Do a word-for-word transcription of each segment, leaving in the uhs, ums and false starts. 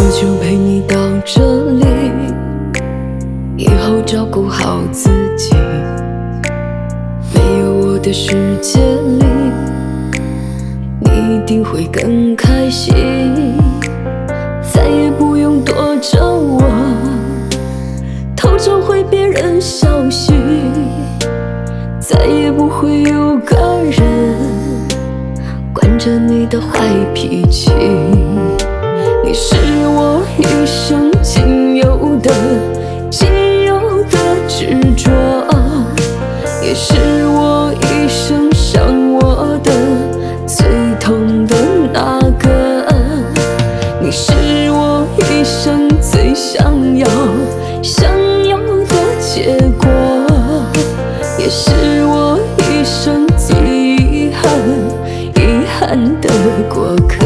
就陪你到这里，以后照顾好自己。没有我的世界里，你一定会更开心。再也不用躲着我，偷着回别人消息。再也不会有个人惯着你的坏脾气。你是我一生仅有的、仅有的执着，也是我一生伤我的最痛的那个。你是我一生最想要、想要的结果，也是我一生最遗憾、遗憾的过客。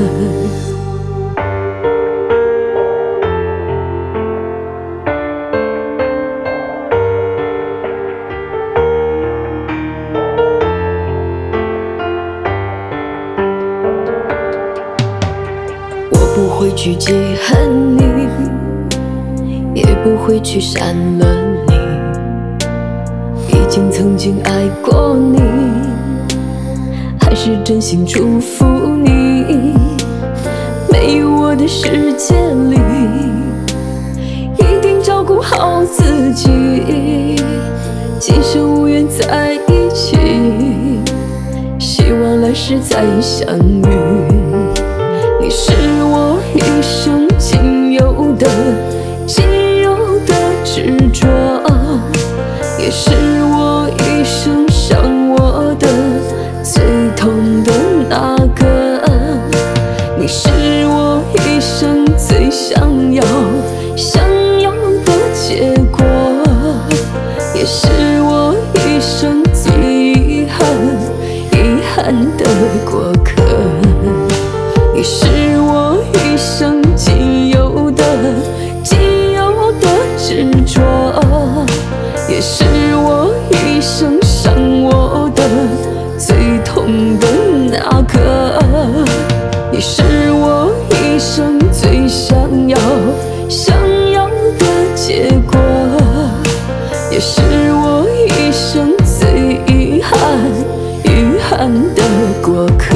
不会去记恨你，也不会去删了你。毕竟曾经爱过你，还是真心祝福你。没有我的世界里，一定照顾好自己。今生无缘在一起，希望来世再相遇。你是我一生仅有的、仅有的执着，也是我一生伤我的最痛的那个。你是我一生最想要、想要的结果，也是我一生最遗憾、遗憾的过客。你是我一生仅有的、仅有的执着，也是我一生伤我的最痛的那个。你是我一生最想要、想要的结果，也是我一生最遗憾、遗憾的过客。